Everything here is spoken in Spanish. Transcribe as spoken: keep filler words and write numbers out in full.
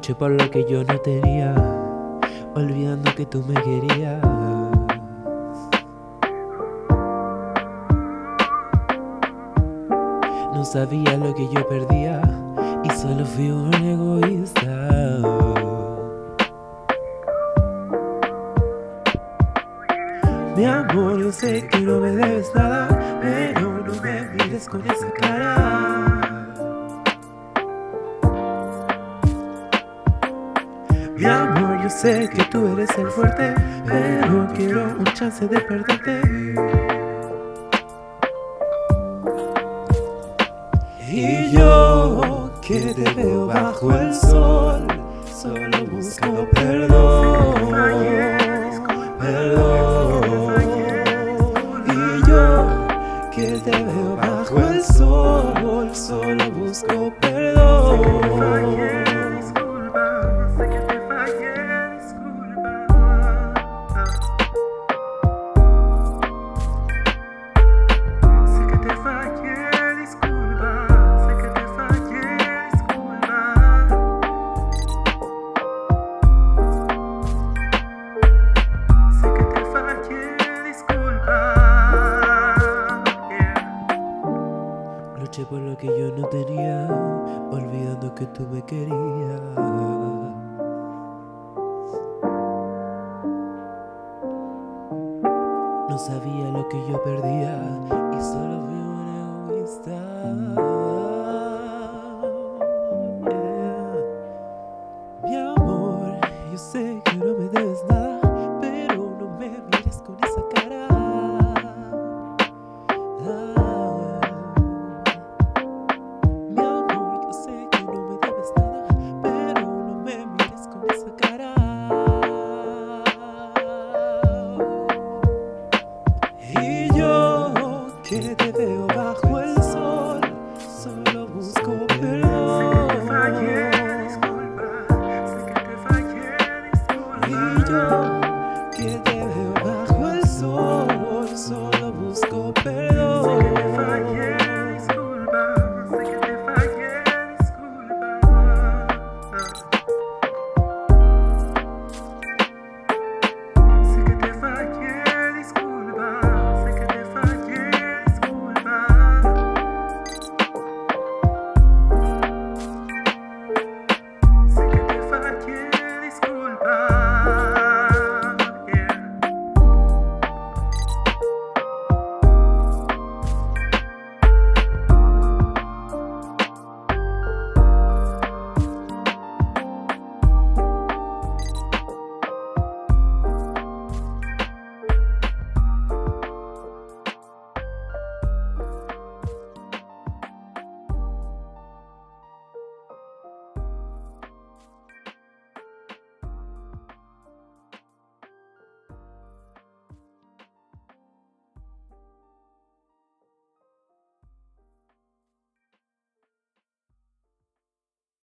Luché por lo que yo no tenía, olvidando que tú me querías. No sabía lo que yo perdía y solo fui un egoísta. Mi amor, yo sé que no me debes nada, pero no me mires con esa cara. Mi amor, yo sé que tú eres el fuerte, pero quiero un chance de perderte. Y yo, que te veo bajo el sol, solo busco perdón, perdón. Y yo, que te veo bajo el sol, solo busco perdón. Luché por lo que yo no tenía, olvidando que tú me querías. No sabía lo que yo perdía y solo fui un egoísta. Yeah. Mi amor, yo sé que no me debes nada, pero no me mires con esa cara. Ah. Y yo, que te veo bajo el sol, solo busco perdón. Sé que te fallé, disculpa. Sé que te fallé, disculpa. Y yo, que te veo bajo el sol, solo busco perdón.